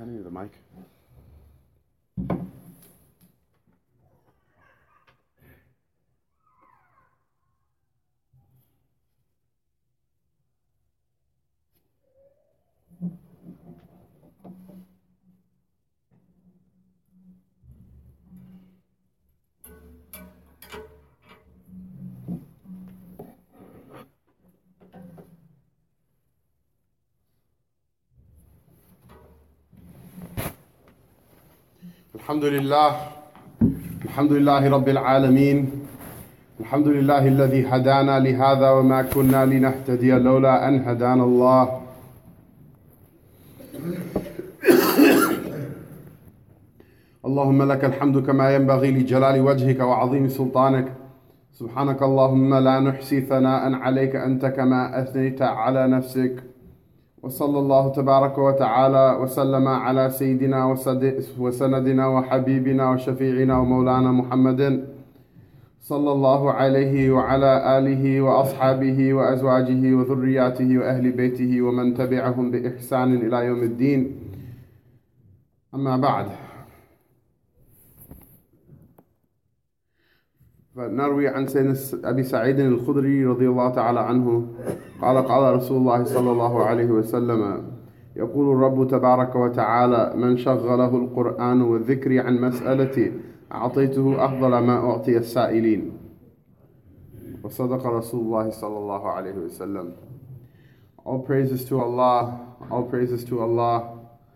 handing you the mic. الحمد لله رب العالمين. الحمد لله الذي هدانا لهذا وما كنا لنهتدي لولا أن هدانا الله. اللهم لك الحمد كما ينبغي لجلال وجهك وعظيم سلطانك. سبحانك اللهم لا نحصي ثناء عليك أنت كما أثنيت على نفسك. وصلى الله تبارك وتعالى وسلم على سيدنا وسندنا وحبيبنا وشفيعنا ومولانا محمد صلى الله عليه وعلى آله وأصحابه وأزواجه وذرياته وأهل بيته ومن تبعهم بإحسان إلى يوم الدين. أما بعد، فنروي عن سيدنا أبي سعيد الخدري رضي الله تعالى عنه قال رسول الله صلى الله عليه وسلم: يقول الرب تبارك وتعالى: من شغله القرآن والذكر عن مسألتي أعطيته أفضل ما أعطي السائلين. وصدق رسول الله صلى الله عليه وسلم. All praises to Allah, all praises to Allah,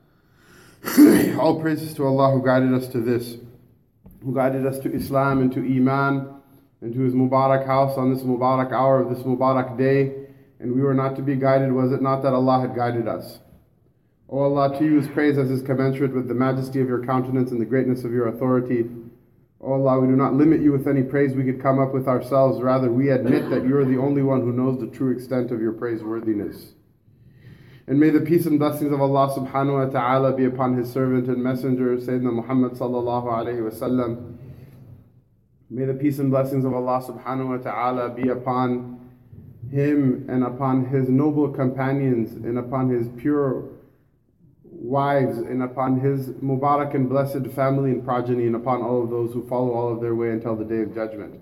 all praises to Allah who guided us to this, who guided us to Islam and to Iman and to His Mubarak house on this Mubarak hour of this Mubarak day. And we were not to be guided, was it not that Allah had guided us? O Allah, to you is praise as is commensurate with the majesty of your countenance and the greatness of your authority. O Allah, we do not limit you with any praise we could come up with ourselves. Rather, we admit that you are the only one who knows the true extent of your praiseworthiness. And may the peace and blessings of Allah subhanahu wa ta'ala be upon His servant and messenger, Sayyidina Muhammad sallallahu alayhi wa sallam. May the peace and blessings of Allah subhanahu wa ta'ala be upon him and upon his noble companions and upon his pure wives and upon his Mubarak and blessed family and progeny and upon all of those who follow all of their way until the day of judgment.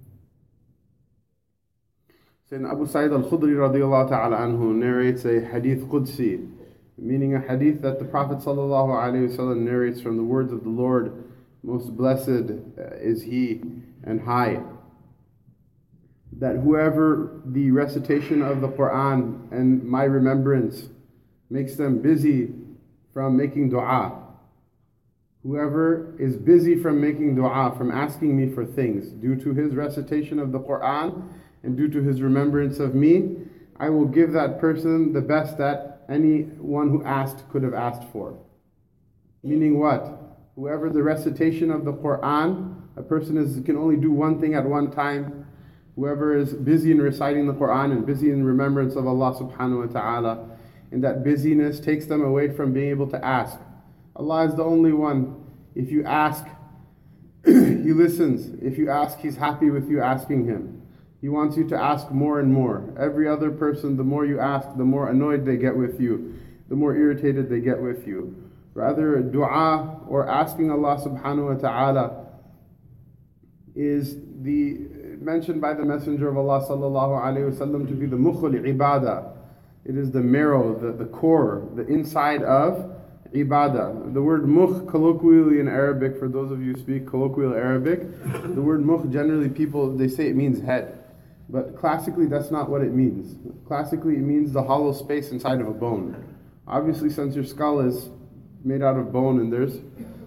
Sayyidina Abu Sa'id al-Khudri radiyallahu ta'ala anhu narrates a hadith Qudsi, meaning a hadith that the Prophet sallallahu alayhi wa sallam narrates from the words of the Lord, most blessed is He and high, that whoever the recitation of the Quran and my remembrance makes them busy from making dua, whoever is busy from making dua, from asking me for things due to his recitation of the Quran and due to his remembrance of me, I will give that person the best that anyone who asked could have asked for. Meaning what? Whoever the recitation of the Quran, a person can only do one thing at one time. Whoever is busy in reciting the Quran and busy in remembrance of Allah subhanahu wa ta'ala, and that busyness takes them away from being able to ask. Allah is the only one. If you ask, He listens. If you ask, He's happy with you asking Him. He wants you to ask more and more. Every other person, the more you ask, the more annoyed they get with you, the more irritated they get with you. Rather, dua or asking Allah subhanahu wa ta'ala is mentioned by the Messenger of Allah sallallahu alayhi wa sallam to be the mukhul ibadah. It is the marrow, the core, the inside of ibadah. The word mukh colloquially in Arabic, for those of you who speak colloquial Arabic, the word mukh generally they say it means head. But classically that's not what it means. Classically it means the hollow space inside of a bone. Obviously, since your skull is made out of bone and there's,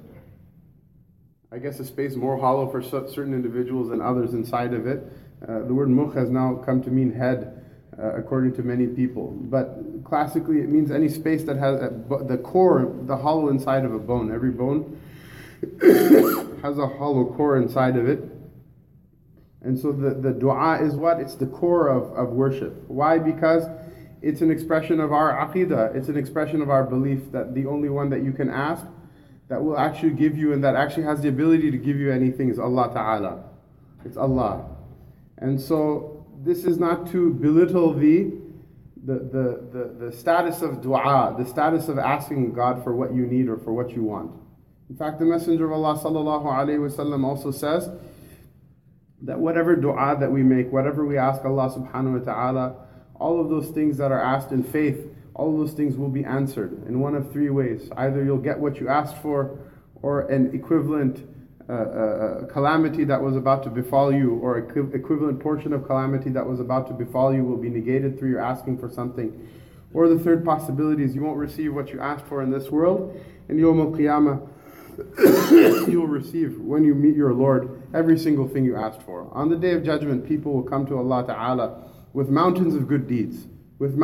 I guess, a space more hollow for certain individuals than others inside of it, the word mukh has now come to mean head, according to many people. But classically it means any space that has the core, the hollow inside of a bone. Every bone has a hollow core inside of it. And so the dua is what? It's the core of worship. Why? Because it's an expression of our aqidah. It's an expression of our belief that the only one that you can ask that will actually give you and that actually has the ability to give you anything is Allah Ta'ala. It's Allah. And so this is not to belittle the the status of dua, the status of asking God for what you need or for what you want. In fact, the Messenger of Allah sallallahu alaihi wasallam also says that whatever dua that we make, whatever we ask Allah subhanahu wa ta'ala, all of those things that are asked in faith, all of those things will be answered in one of three ways. Either you'll get what you asked for, or an equivalent calamity that was about to befall you, or equivalent portion of calamity that was about to befall you will be negated through your asking for something. Or the third possibility is you won't receive what you asked for in this world, and Yawm al-Qiyamah you'll receive, when you meet your Lord, every single thing you asked for. On the Day of Judgment, people will come to Allah Ta'ala with mountains of good deeds, and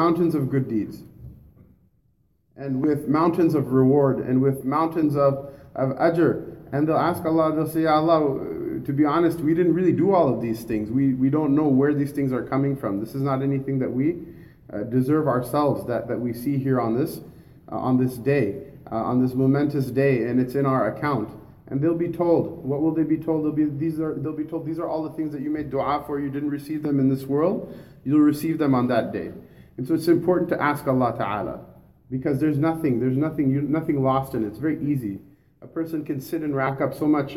with mountains of reward, and with mountains of ajr. And they'll ask Allah, they'll say, Ya Allah, to be honest, we didn't really do all of these things. We don't know where these things are coming from. This is not anything that we deserve ourselves, that we see here on this day. On this momentous day, and it's in our account. And they'll be told, what will they be told? They'll be told, these are all the things that you made dua for, you didn't receive them in this world, you'll receive them on that day. And so it's important to ask Allah Ta'ala, because there's nothing lost in it. It's very easy. A person can sit and rack up so much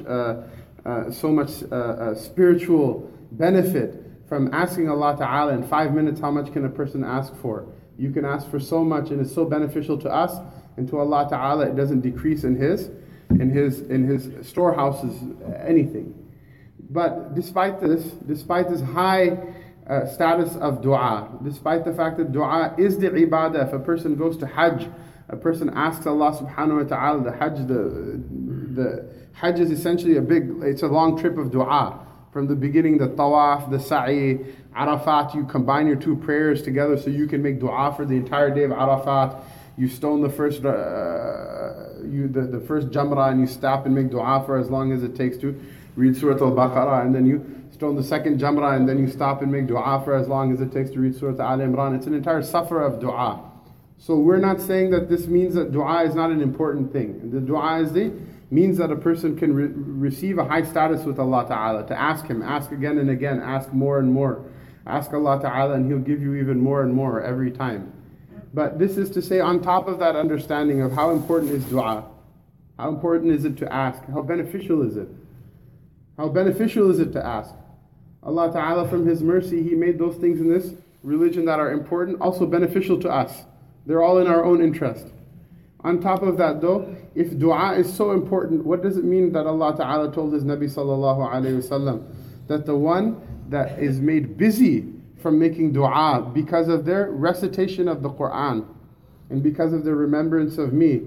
spiritual benefit from asking Allah Ta'ala. In 5 minutes, how much can a person ask for? You can ask for so much, and it's so beneficial to us. And to Allah Ta'ala, it doesn't decrease in His storehouses anything. But despite this high status of dua, despite the fact that dua is the ibadah, if a person goes to Hajj, a person asks Allah Subhanahu wa Ta'ala, the Hajj is essentially it's a long trip of dua. From the beginning, the tawaf, the sa'i, Arafat, you combine your two prayers together so you can make dua for the entire day of Arafat. You stone the first jamrah and you stop and make dua for as long as it takes to read Surah Al-Baqarah, and then you stone the second jamrah and then you stop and make dua for as long as it takes to read Surah Al-Imran. It's an entire safar of dua. So we're not saying that this means that dua is not an important thing. The dua means that a person can receive a high status with Allah Ta'ala, to ask Him, ask again and again, ask more and more. Ask Allah Ta'ala and He'll give you even more and more every time. But this is to say, on top of that understanding of how important is dua, how important is it to ask, how beneficial is it? How beneficial is it to ask? Allah Ta'ala, from His mercy, He made those things in this religion that are important also beneficial to us. They're all in our own interest. On top of that though, if dua is so important, what does it mean that Allah Ta'ala told His Nabi Sallallahu Alaihi Wasallam that the one that is made busy from making dua because of their recitation of the Quran and because of their remembrance of me,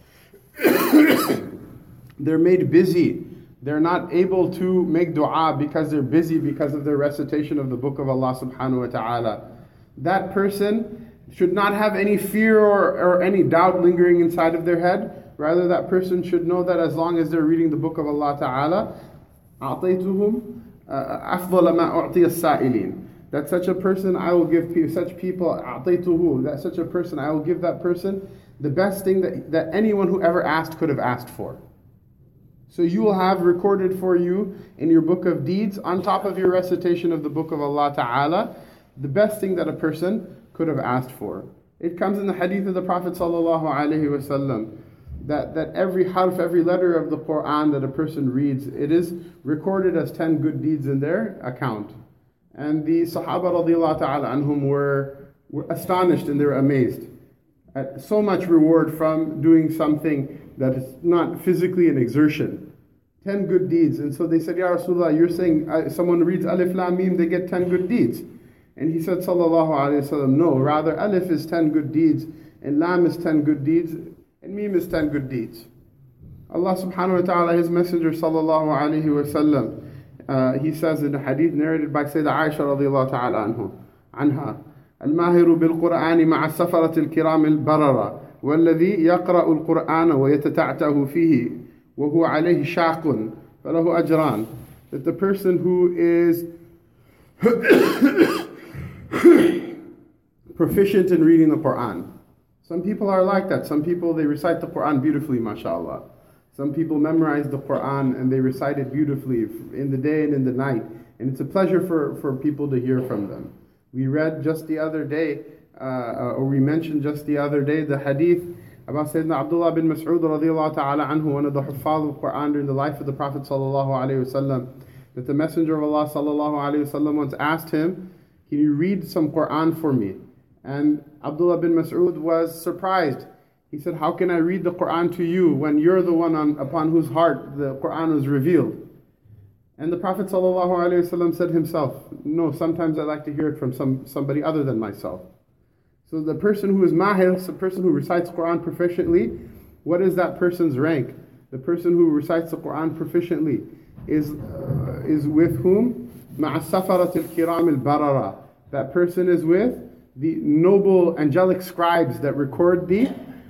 they're made busy. They're not able to make dua because they're busy because of their recitation of the book of Allah Subhanahu wa Ta'ala. That person should not have any fear or any doubt lingering inside of their head. Rather, that person should know that as long as they're reading the book of Allah Ta'ala, أعطيتهم أفضل ما أعطي السائلين. That such a person I will give such people أعطيته, that such a person I will give that person the best thing that anyone who ever asked could have asked for. So you will have recorded for you in your book of deeds, on top of your recitation of the book of Allah Ta'ala, the best thing that a person could have asked for. It comes in the hadith of the Prophet Sallallahu Alaihi Wasallam that every harf, every letter of the Quran that a person reads, it is recorded as 10 good deeds in their account. And the Sahaba radiallahu ta'ala anhum were astonished and they were amazed at so much reward from doing something that is not physically an exertion. 10 good deeds. And so they said, Ya Rasulullah, you're saying someone reads Alif Lam Mim, they get 10 good deeds. And he said, Sallallahu Alaihi Wasallam, no, rather Alif is 10 good deeds, and Lam is 10 good deeds, and Mim is 10 good deeds. Allah Subhanahu wa Ta'ala, His Messenger Sallallahu Alaihi Wasallam, he says in a hadith narrated by Sayyidah Aisha radiallahu ta'ala عنها الماهر بالقرآن مع السفرة الكرام البررة والذي يقرأ القرآن ويتتعتع فيه وهو عليه شاق فله أجران. That the person who is proficient in reading the Quran. Some people are like that. Some people, they recite the Quran beautifully, mashallah. Some people memorize the Quran and they recite it beautifully in the day and in the night. And it's a pleasure for people to hear from them. We read just the other day or we mentioned just the other day, the hadith about Sayyidina Abdullah bin Mas'ud radiallahu ta'ala anhu, one of the Huffaz of Quran during the life of the Prophet sallallahu alaihi wasallam, that the Messenger of Allah sallallahu alaihi wasallam once asked him, can you read some Quran for me? And Abdullah bin Mas'ud was surprised. He said, how can I read the Quran to you when you're the one upon whose heart the Quran was revealed? And the Prophet ﷺ said himself, no, sometimes I like to hear it from somebody other than myself. So the person who is mahir, the person who recites Quran proficiently, what is that person's rank? The person who recites the Quran proficiently is with whom? مَعَ السَّفَرَةِ الْكِرَامِ الْبَرَرَةِ. That person is with the noble angelic scribes that record the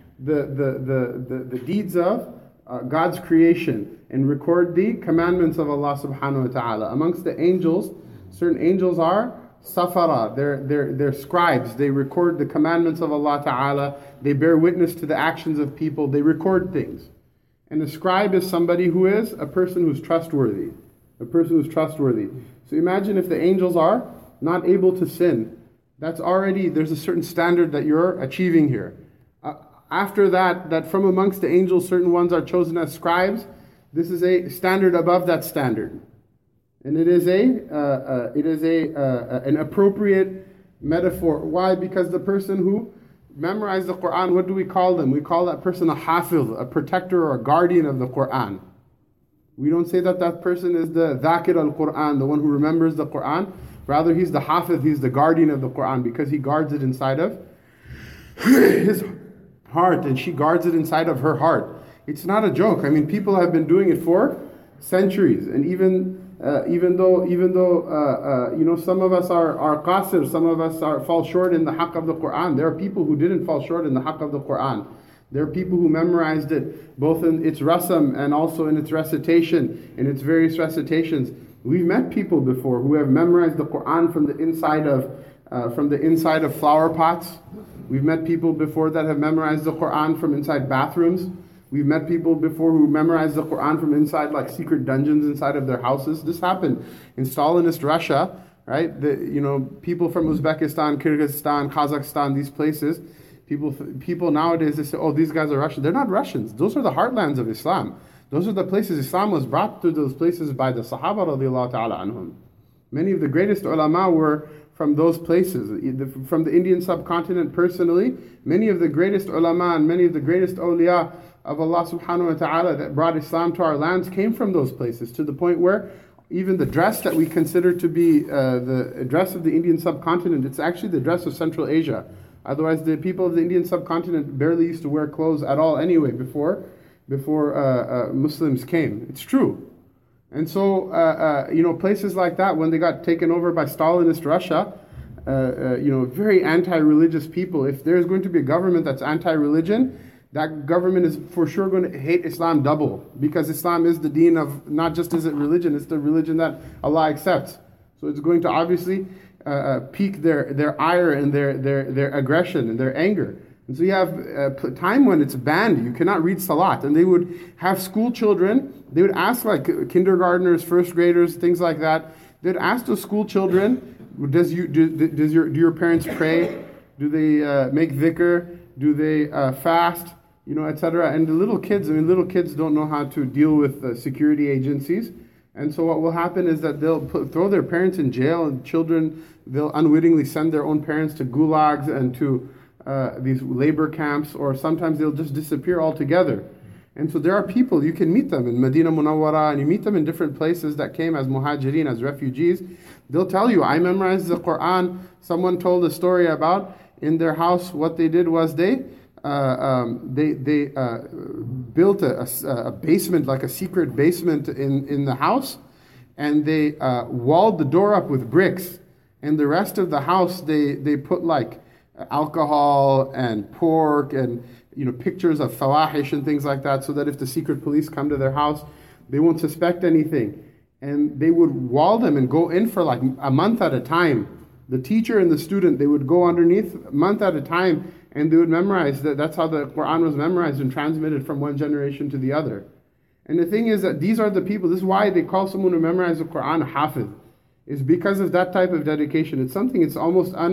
deeds of God's creation and record the commandments of Allah subhanahu wa ta'ala. Amongst the angels, certain angels are safara, they're scribes. They record the commandments of Allah ta'ala. They bear witness to the actions of people. They record things. And a scribe is somebody who is a person who's trustworthy. A person who's trustworthy. So imagine if the angels are not able to sin. That's already, there's a certain standard that you're achieving here. After that from amongst the angels, certain ones are chosen as scribes. This is a standard above that standard, and it is an appropriate metaphor. Why? Because the person who memorized the Quran, what do we call them? We call that person a hafiz, a protector or a guardian of the Quran. We don't say that person is the dhakir al-Quran, the one who remembers the Quran. Rather, he's the hafiz, he's the guardian of the Quran because he guards it inside of his heart, and she guards it inside of her heart. It's not a joke. I mean, people have been doing it for centuries, and even though some of us are qasir, some of us fall short in the haqq of the Quran. There are people who didn't fall short in the haqq of the Quran. There are people who memorized it both in its rasam and also in its recitation, in its various recitations. We've met people before who have memorized the Quran from the inside of flower pots. We've met people before that have memorized the Quran from inside bathrooms. We've met people before who memorized the Quran from inside like secret dungeons inside of their houses. This happened in Stalinist Russia, right? People from Uzbekistan, Kyrgyzstan, Kazakhstan, these places. People nowadays, they say, oh, these guys are Russian. They're not Russians. Those are the heartlands of Islam. Those are the places Islam was brought to those places by the Sahaba radiallahu ta'ala anhum. Many of the greatest ulama were from those places, from the Indian subcontinent personally. Many of the greatest ulama and many of the greatest awliya of Allah subhanahu wa ta'ala that brought Islam to our lands came from those places, to the point where even the dress that we consider to be the dress of the Indian subcontinent, it's actually the dress of Central Asia. Otherwise, the people of the Indian subcontinent barely used to wear clothes at all anyway before Muslims came. It's true. And so, places like that, when they got taken over by Stalinist Russia, very anti-religious people, if there's going to be a government that's anti-religion, that government is for sure going to hate Islam double, because Islam is the deen of, not just is it religion, it's the religion that Allah accepts. So it's going to obviously pique their ire and their aggression and their anger. And so you have a time when it's banned, you cannot read Salat. And they would have school children, they would ask like kindergartners, first graders, things like that. They'd ask those school children, do your parents pray? Do they make dhikr? Do they fast? Etc. And the little kids don't know how to deal with security agencies. And so what will happen is that they'll throw their parents in jail, and they'll unwittingly send their own parents to gulags and to these labor camps, or sometimes they'll just disappear altogether. And so there are people, you can meet them in Medina Munawwara, and you meet them in different places that came as muhajirin, as refugees. They'll tell you, I memorized the Quran. Someone told a story about in their house, what they did was they built a basement, like a secret basement in the house, and they walled the door up with bricks. And the rest of the house, they put like alcohol and pork and pictures of fawahish and things like that, so that if the secret police come to their house, they won't suspect anything. And they would wall them and go in for like a month at a time. The teacher and the student, they would go underneath a month at a time, and they would memorize. That's how the Quran was memorized and transmitted from one generation to the other. And the thing is that these are the people, this is why they call someone who memorizes the Quran a hafiz, is because of that type of dedication. It's almost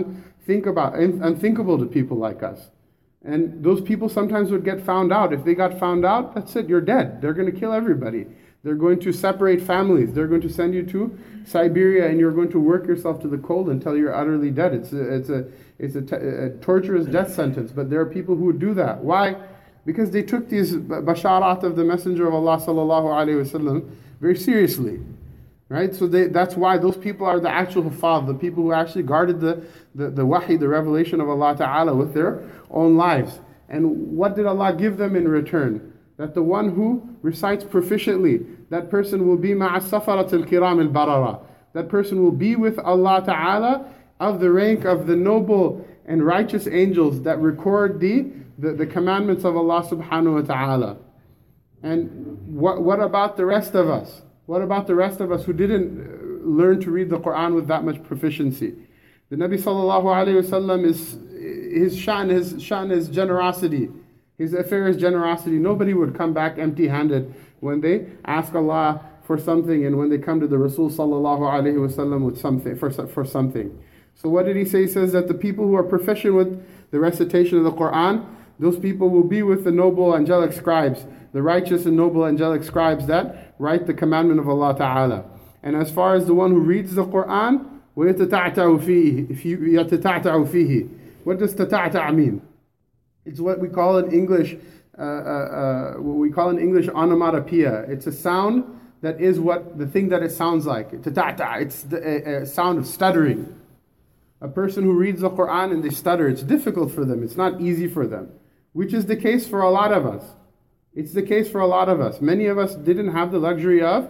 unthinkable to people like us. And those people sometimes would get found out. If they got found out, that's it, you're dead. They're going to kill everybody. They're going to separate families. They're going to send you to Siberia, and you're going to work yourself to the cold until you're utterly dead. It's a torturous death sentence. But there are people who would do that. Why? Because they took these basharat of the Messenger of Allah sallallahu alaihi wasallam very seriously. Right? So that's why those people are the actual huffaz, the people who actually guarded the wahi, the revelation of Allah Ta'ala with their own lives. And what did Allah give them in return? That the one who recites proficiently, that person will be ma'a safarat al-kiram al-barara. That person will be with Allah Ta'ala of the rank of the noble and righteous angels that record the commandments of Allah Subhanahu wa Ta'ala. And what about the rest of us? What about the rest of us who didn't learn to read the Quran with that much proficiency? The Nabi sallallahu alayhi wasallam his shan is generosity. His affair is generosity. Nobody would come back empty-handed when they ask Allah for something and when they come to the Rasul sallallahu alayhi wasallam with something for something. So what did he say? He says that the people who are proficient with the recitation of the Quran, those people will be with the noble angelic scribes, the righteous and noble angelic scribes that write the commandment of Allah Ta'ala. And as far as the one who reads the Quran, وَيَتَتَعْتَعُ فِيهِ. What does tata'ta' mean? It's what we call in English, onomatopoeia. It's a sound that is the thing that it sounds like. Tata'ta', it's a sound of stuttering. A person who reads the Quran and they stutter, it's difficult for them. It's not easy for them. Which is the case for a lot of us. It's the case for a lot of us. Many of us didn't have the luxury of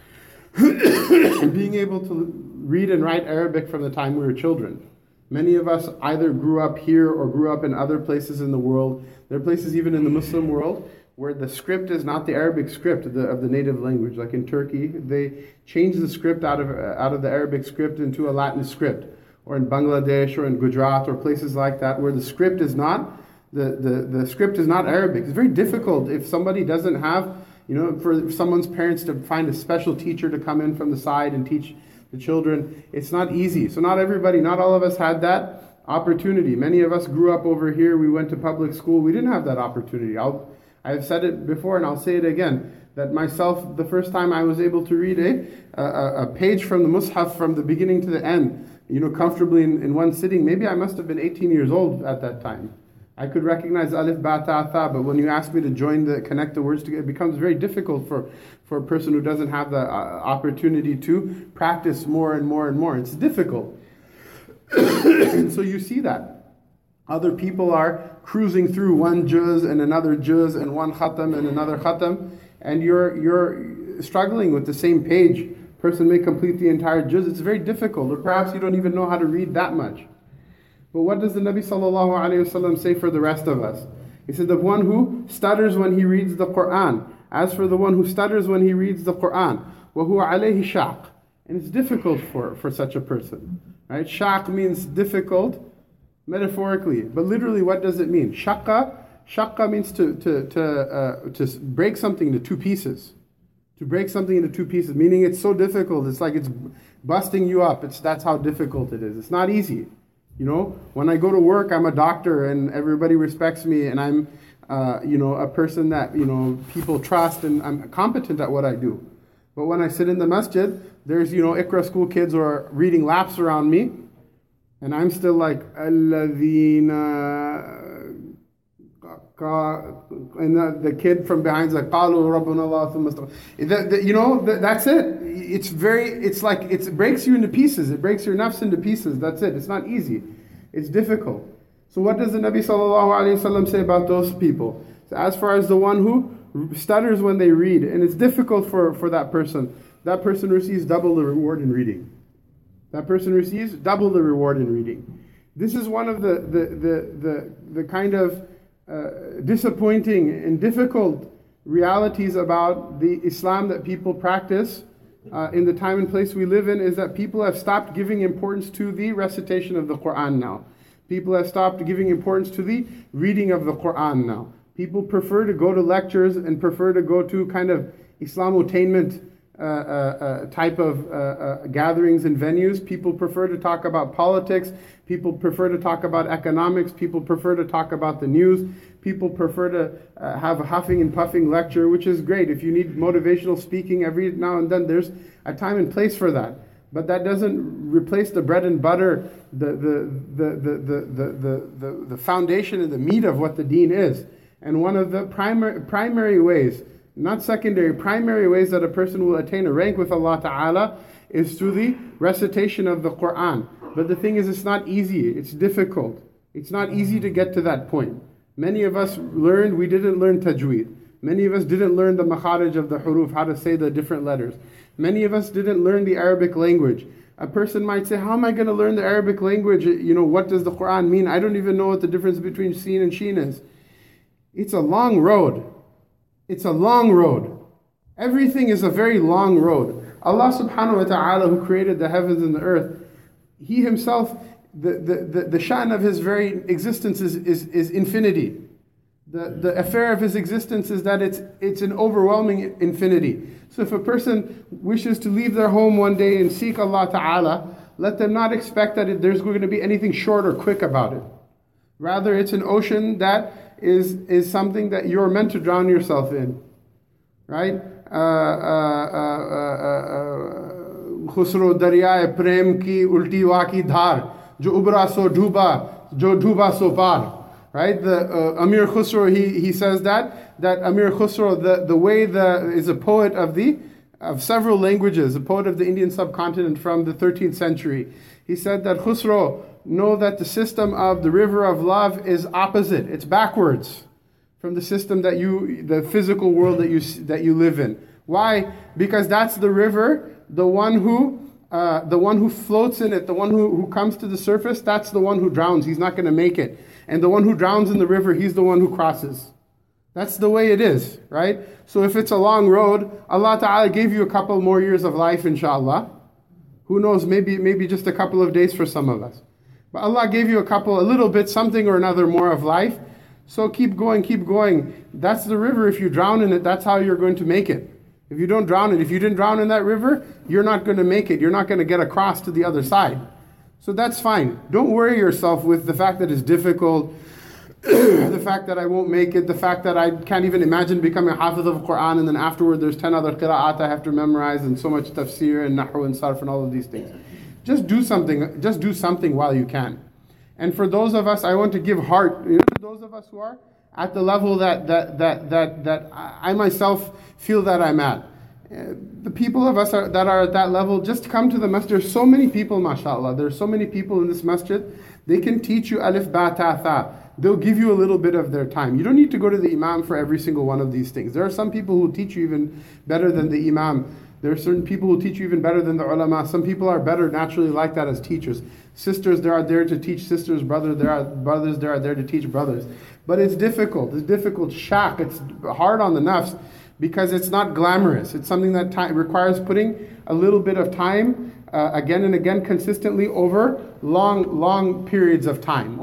being able to read and write Arabic from the time we were children. Many of us either grew up here or grew up in other places in the world. There are places even in the Muslim world where the script is not the Arabic script of the native language. Like in Turkey, they changed the script out of the Arabic script into a Latin script. Or in Bangladesh or in Gujarat or places like that where the script is not the script is not Arabic. It's very difficult if somebody doesn't have, for someone's parents to find a special teacher to come in from the side and teach the children. It's not easy. So not all of us had that opportunity. Many of us grew up over here. We went to public school. We didn't have that opportunity. I've said it before and I'll say it again, that myself, the first time I was able to read a page from the Mus'haf from the beginning to the end, comfortably in one sitting, maybe I must have been 18 years old at that time. I could recognize alif, ba, ta, tha, but when you ask me to connect the words together, it becomes very difficult for a person who doesn't have the opportunity to practice more and more and more. It's difficult. And so you see that. Other people are cruising through one juz and another juz and one khatam and another khatam, and you're struggling with the same page. Person may complete the entire juz. It's very difficult, or perhaps you don't even know how to read that much. But what does the Nabi sallallahu alayhi wasallam say for the rest of us? He said, the one who stutters when he reads the Quran. As for the one who stutters when he reads the Quran, وَهُوَ عَلَيْهِ شَاقٌ. And it's difficult for such a person. Right? Shaq means difficult, metaphorically. But literally, what does it mean? Shaqqa means to break something into two pieces. To break something into two pieces, meaning it's so difficult. It's like it's busting you up. That's how difficult it is. It's not easy. When I go to work, I'm a doctor and everybody respects me, and I'm, a person that, people trust, and I'm competent at what I do. But when I sit in the masjid, there's, Iqra school kids who are reading laps around me, and I'm still like, Alladhina, and the kid from behind is like, Qalu Rabbuna Allah thumma istaqim. That's it. It's like it breaks you into pieces. It breaks your nafs into pieces. That's it. It's not easy. It's difficult. So what does the Nabi sallallahu alaihi wasallam say about those people? So as far as the one who stutters when they read, and it's difficult for that person receives double the reward in reading. That person receives double the reward in reading. This is one of the kind of disappointing and difficult realities about the Islam that people practice in the time and place we live in, is that people have stopped giving importance to the recitation of the Quran now. People have stopped giving importance to the reading of the Quran now. People prefer to go to lectures and prefer to go to kind of Islamotainment type of gatherings and venues. People prefer to talk about politics. People prefer to talk about economics. People prefer to talk about the news. People prefer to have a huffing and puffing lecture, which is great. If you need motivational speaking every now and then, there's a time and place for that. But that doesn't replace the bread and butter, the foundation and the meat of what the deen is. And one of the primary ways, not secondary, primary ways that a person will attain a rank with Allah Ta'ala is through the recitation of the Quran. But the thing is, it's not easy, it's difficult. It's not easy to get to that point. Many of us we didn't learn tajweed. Many of us didn't learn the makharij of the huruf, how to say the different letters. Many of us didn't learn the Arabic language. A person might say, how am I going to learn the Arabic language? What does the Quran mean? I don't even know what the difference between Seen and Sheen is. It's a long road. It's a long road. Everything is a very long road. Allah subhanahu wa ta'ala, who created the heavens and the earth, He Himself, the sha'n of His very existence is infinity. The affair of His existence is that it's an overwhelming infinity. So if a person wishes to leave their home one day and seek Allah Ta'ala, let them not expect that there's going to be anything short or quick about it. Rather, it's an ocean that is something that you're meant to drown yourself in. Right? Khusro darya prem ki ulti wa ki dhar, jo ubra so dhuba, jo dhuba so par. Right? The Amir Khusro, he says that Amir Khusro, the way is a poet of several languages, a poet of the Indian subcontinent from the 13th century. He said that, Khusro, know that the system of the river of love is opposite. It's backwards from the system the physical world that you live in. Why? Because that's the river, the one who floats in it, the one who comes to the surface, that's the one who drowns. He's not going to make it. And the one who drowns in the river, he's the one who crosses. That's the way it is, right? So if it's a long road, Allah Ta'ala gave you a couple more years of life, inshallah. Who knows, maybe just a couple of days for some of us. But Allah gave you a little bit, something or another more of life. So keep going, keep going. That's the river. If you drown in it, that's how you're going to make it. If you don't drown it, if you didn't drown in that river, you're not going to make it. You're not going to get across to the other side. So that's fine. Don't worry yourself with the fact that it's difficult, the fact that I won't make it, the fact that I can't even imagine becoming a hafiz of Quran and then afterward there's 10 other qira'at I have to memorize and so much tafsir and nahu and sarf and all of these things. Just do something while you can. And for those of us, I want to give heart, to those of us who are at the level that I myself feel that I'm at. The people of us that are at that level, just come to the masjid. There's so many people, mashallah. There's so many people in this masjid. They can teach you alif, ba, ta, tha. They'll give you a little bit of their time. You don't need to go to the imam for every single one of these things. There are some people who teach you even better than the imam. There are certain people who teach you even better than the ulama. Some people are better naturally like that as teachers. Sisters, they are there to teach sisters. Brothers, there are there to teach brothers. But it's difficult. It's difficult. Shaq. It's hard on the nafs because it's not glamorous. It's something that requires putting a little bit of time again and again consistently over long periods of time.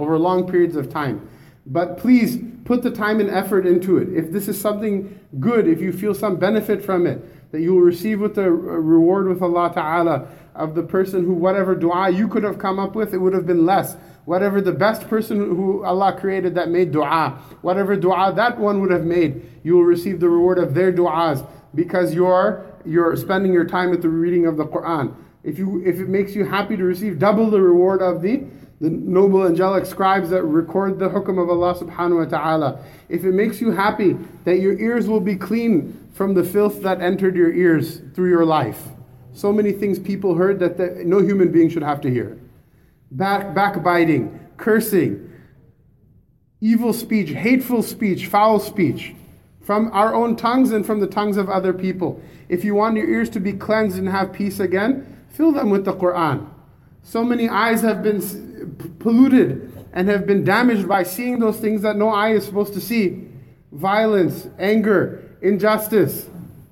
But please put the time and effort into it. If this is something good, if you feel some benefit from it, that you will receive with the reward with Allah Ta'ala of the person who whatever dua you could have come up with, it would have been less. Whatever the best person who Allah created that made dua, whatever dua that one would have made, you will receive the reward of their duas because you're spending your time at the reading of the Quran. If it makes you happy to receive double the reward of the noble angelic scribes that record the hukm of Allah subhanahu wa ta'ala, if it makes you happy that your ears will be clean from the filth that entered your ears through your life. So many things people heard that no human being should have to hear. Backbiting, cursing, evil speech, hateful speech, foul speech, from our own tongues and from the tongues of other people. If you want your ears to be cleansed and have peace again, fill them with the Quran. So many eyes have been polluted and have been damaged by seeing those things that no eye is supposed to see. Violence, anger, injustice,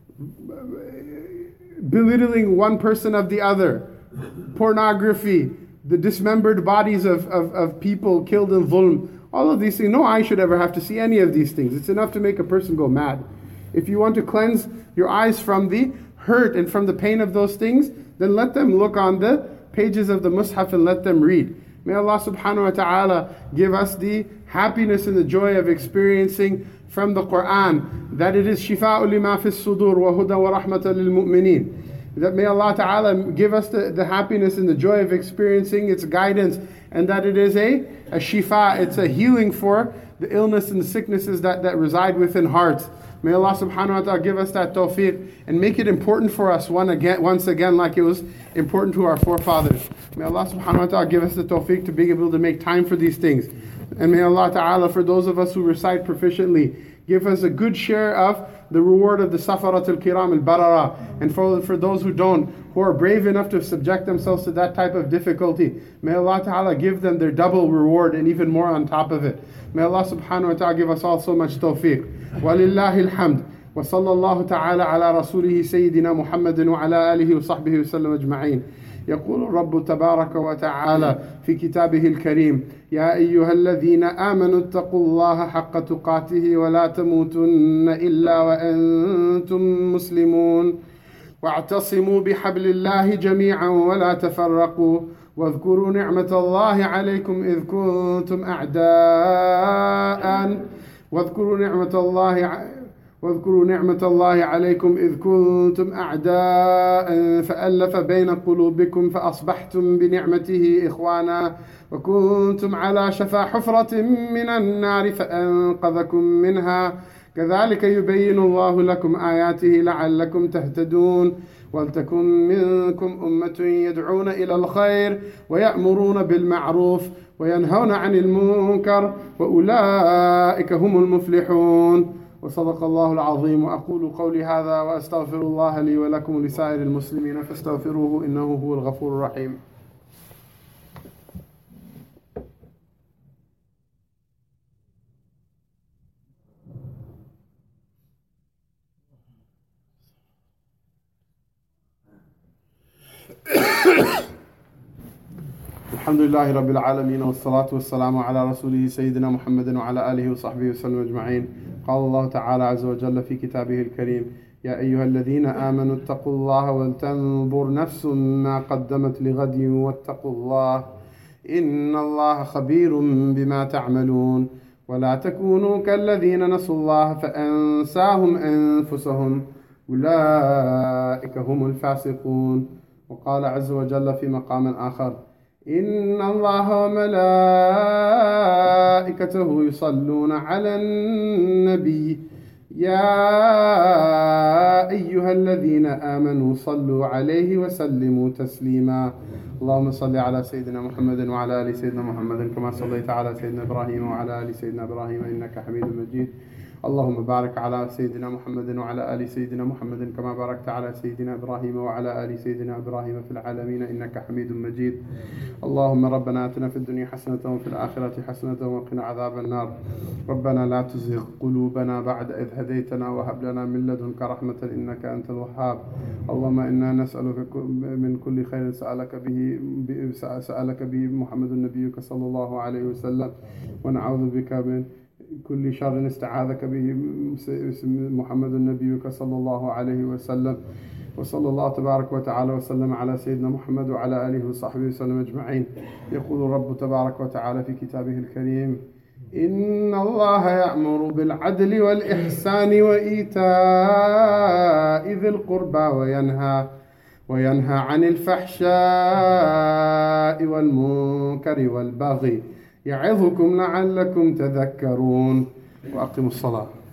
belittling one person of the other, pornography, the dismembered bodies of people killed in dhulm. All of these things, no eye should ever have to see any of these things. It's enough to make a person go mad. If you want to cleanse your eyes from the hurt and from the pain of those things, then let them look on the pages of the Mus'haf and let them read. May Allah subhanahu wa ta'ala give us the happiness and the joy of experiencing from the Quran that it is shifa'u lima fis sudur wa huda wa rahmatan lil mu'mineen. That may Allah ta'ala give us the happiness and the joy of experiencing its guidance, and that it is a shifa, it's a healing for the illness and the sicknesses that reside within hearts. May Allah subhanahu wa ta'ala give us that tawfiq and make it important for us once again like it was important to our forefathers. May Allah subhanahu wa ta'ala give us the tawfiq to be able to make time for these things. And may Allah ta'ala, for those of us who recite proficiently, give us a good share of the reward of the Safarat al-Kiram al-Barara. And for those who don't, who are brave enough to subject themselves to that type of difficulty, may Allah ta'ala give them their double reward and even more on top of it. May Allah subhanahu wa ta'ala give us all so much tawfiq. Walillahi alhamd. وصلى الله تعالى على رسوله سيدنا محمد وعلى آله وصحبه وسلم أجمعين. يقول الرب تبارك وتعالى في كتابه الكريم: يا أيها الذين آمنوا اتقوا الله حق تقاته ولا تموتن إلا وأنتم مسلمون واعتصموا بحبل الله جميعا ولا تفرقوا واذكروا نعمة الله عليكم إذ كنتم أعداء واذكروا نعمة الله عليكم إذ كنتم أعداء فألف بين قلوبكم فأصبحتم بنعمته إخوانا وكنتم على شفا حفرة من النار فأنقذكم منها كذلك يبين الله لكم آياته لعلكم تهتدون ولتكن منكم أمة يدعون إلى الخير ويأمرون بالمعروف وينهون عن المنكر وأولئك هم المفلحون. وصدق الله العظيم. وأقول قولي هذا وأستغفر الله لي ولكم ولسائر المسلمين فاستغفروه إنه هو الغفور الرحيم. الحمد لله رب العالمين والصلاة والسلام على رسوله سيدنا محمد وعلى آله وصحبه وسلم أجمعين. قال الله تعالى عز وجل في كتابه الكريم: يا أيها الذين آمنوا اتقوا الله ولتنظر نفس ما قدمت لغد واتقوا الله إن الله خبير بما تعملون ولا تكونوا كالذين نسوا الله فأنساهم أنفسهم أولئك هم الفاسقون. وقال عز وجل في مقام آخر: إن الله وملائكته يصلون على النبي يا أيها الذين آمنوا صلوا عليه وسلموا تسليما. اللهم صل على سيدنا محمد وعلى آل سيدنا محمد كما صليت على سيدنا إبراهيم وعلى آل سيدنا إبراهيم إنك حميد مجيد. اللهم بارك على سيدنا محمد وعلى آل سيدنا محمد كما باركت على سيدنا إبراهيم وعلى آل سيدنا إبراهيم في العالمين إنك حميد مجيد. اللهم ربنا آتنا في الدنيا حسنة وفي الآخرة حسنة وقنا عذاب النار. ربنا لا تزغ قلوبنا بعد إذ هديتنا وهب لنا من لدنك رحمة إنك أنت الوهاب. اللهم إنا نسألك من كل خير سألك به محمد نبيك صلى الله عليه وسلم ونعوذ بك من كل شر استعاذك به محمد نبيك صلى الله عليه وسلم. وصلى الله تبارك وتعالى وسلم على سيدنا محمد وعلى آله وصحبه وسلم أجمعين. يقول الرب تبارك وتعالى في كتابه الكريم: إن الله يأمر بالعدل والإحسان وإيتاء ذي القربى وينهى عن الفحشاء والمنكر والبغي يعظكم لعلكم تذكرون. وأقيموا الصلاة.